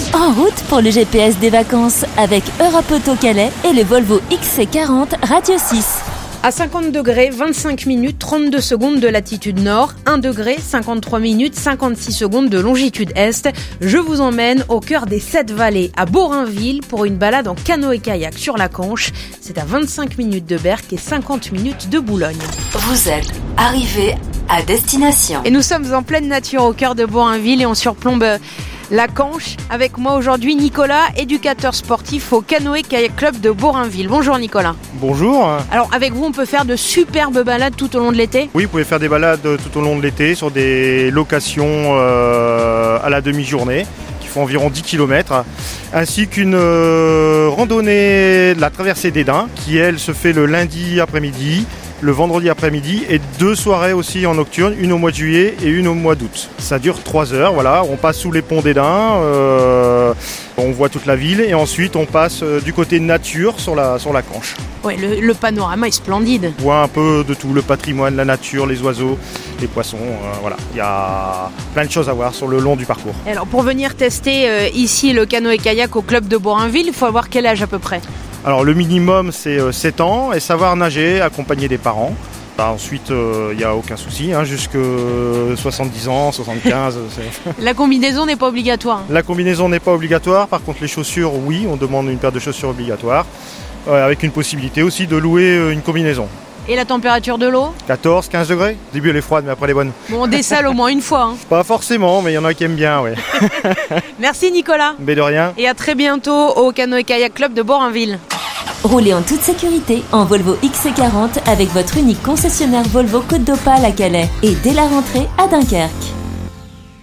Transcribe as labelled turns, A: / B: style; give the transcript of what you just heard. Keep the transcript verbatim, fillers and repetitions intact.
A: En route pour le G P S des vacances avec Europe Auto Calais et le Volvo X C quarante Radio six.
B: À cinquante degrés, vingt-cinq minutes, trente-deux secondes de latitude nord, un degré, cinquante-trois minutes, cinquante-six secondes de longitude est. Je vous emmène au cœur des Sept Vallées, à Borainville, pour une balade en canoë-kayak sur la Canche. C'est à vingt-cinq minutes de Berck et cinquante minutes de Boulogne.
A: Vous êtes arrivé à destination.
B: Et nous sommes en pleine nature au cœur de Borainville et on surplombe la Canche. Avec moi aujourd'hui Nicolas, éducateur sportif au Canoë Kayak Club de Borainville. Bonjour Nicolas.
C: Bonjour.
B: Alors avec vous on peut faire de superbes balades tout au long de l'été ?
C: Oui, vous pouvez faire des balades tout au long de l'été sur des locations euh, à la demi-journée qui font environ dix kilomètres, ainsi qu'une euh, randonnée de la traversée des Daims qui elle se fait le lundi après-midi, le vendredi après-midi et deux soirées aussi en nocturne, une au mois de juillet et une au mois d'août. Ça dure trois heures, voilà, on passe sous les ponts des Daims, euh, on voit toute la ville et ensuite on passe euh, du côté nature sur la, sur la Canche.
B: Ouais, le, le panorama est splendide.
C: On voit un peu de tout, le patrimoine, la nature, les oiseaux, les poissons, euh, voilà. Il y a plein de choses à voir sur le long du parcours.
B: Et alors pour venir tester euh, ici le canoë-kayak au club de Borainville, il faut avoir quel âge à peu près ?
C: Alors le minimum c'est sept ans et savoir nager accompagné des parents. Bah, ensuite il euh, n'y a aucun souci, hein, jusque soixante-dix ans, soixante-quinze. C'est...
B: La combinaison n'est pas obligatoire.
C: La combinaison n'est pas obligatoire, par contre les chaussures oui, on demande une paire de chaussures obligatoire, euh, avec une possibilité aussi de louer une combinaison.
B: Et la température de l'eau ?
C: quatorze à quinze degrés. Au début elle est froide mais après elle est bonne.
B: Bon, on dessale au moins une fois. Hein.
C: Pas forcément, mais il y en a qui aiment bien, ouais.
B: Merci Nicolas.
C: Mais de rien.
B: Et à très bientôt au Canoë Kayak Club de Borainville.
A: Roulez en toute sécurité en Volvo X C quarante avec votre unique concessionnaire Volvo Côte d'Opale à Calais et dès la rentrée à Dunkerque.